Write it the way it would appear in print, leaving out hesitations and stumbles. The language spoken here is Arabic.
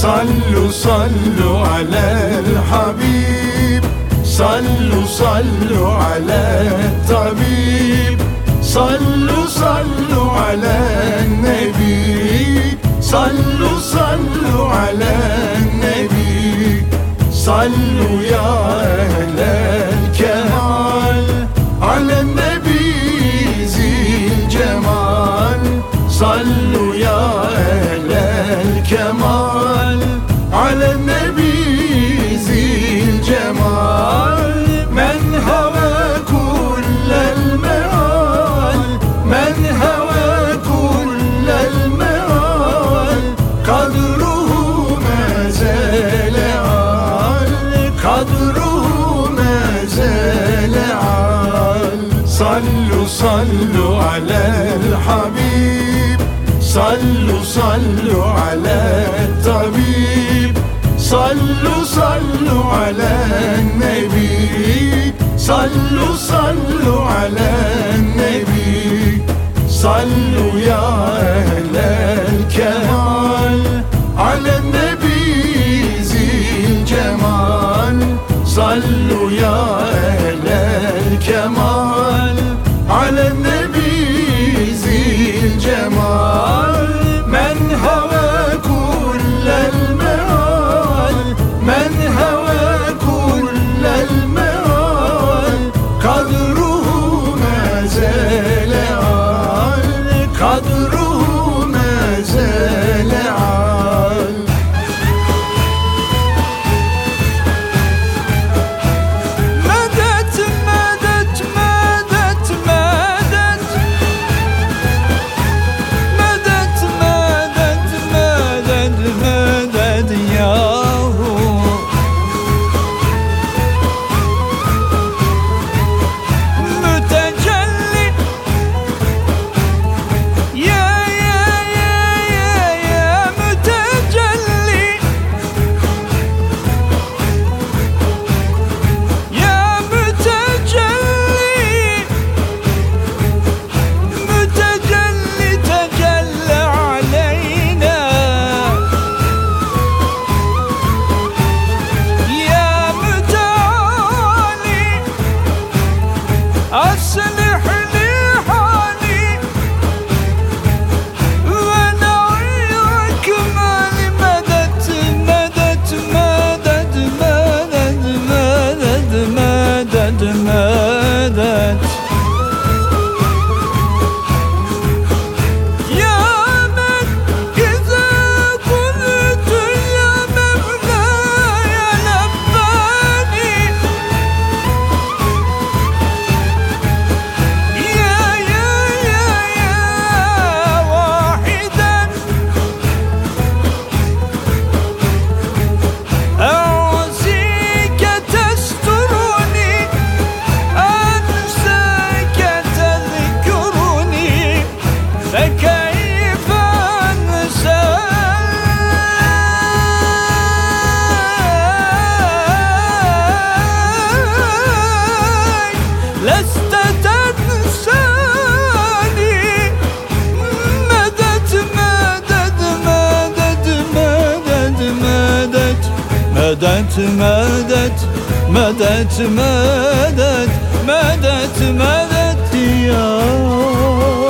صلوا صلوا على الحبيب، صلوا صلوا على الطبيب، صلوا صلوا على النبي، صلوا صلوا على النبي. صلوا يا أهل الكمال على النبي ذي الجمال، صلوا يا أهل الكمال على النبي ذي الجمال. من هوى كل المعال، من هوى كل المعال، قدره ما زال عال، قدره ما زال عال. صلوا صلوا على الحبيب، صلوا صلوا على الطبيب، صلوا صلوا على النبي، صلوا صلوا على النبي. صلوا يا أهل الكمال على النبي ذي الجمال، صلوا يا أهل الكمال على النبي ذي الجمال. من هوى كل المعال، من هوى كل المعال، قدره ما زال عال، قدره ما زال عال. مدد مدد مدد مدد، مدد مدد مدد مدد ياهو. متجلي يا يا يا يا يا متجلي، يا متجلي، متجلي تجلى علينا، يا متعالي أصلح لي حالي، ونعيرك مالي. مدد مدد مدد مدد مدد مدد مدد. يا من إذا قلت يا مولاي لباني، يا يا يا يا واحدا أعزيك تسترني، أنساك تذكرني، فكيف أنساك، لست تنساني. مدد مدد مدد مدد مدد مدد مدد مدد مدد مدد مدد يا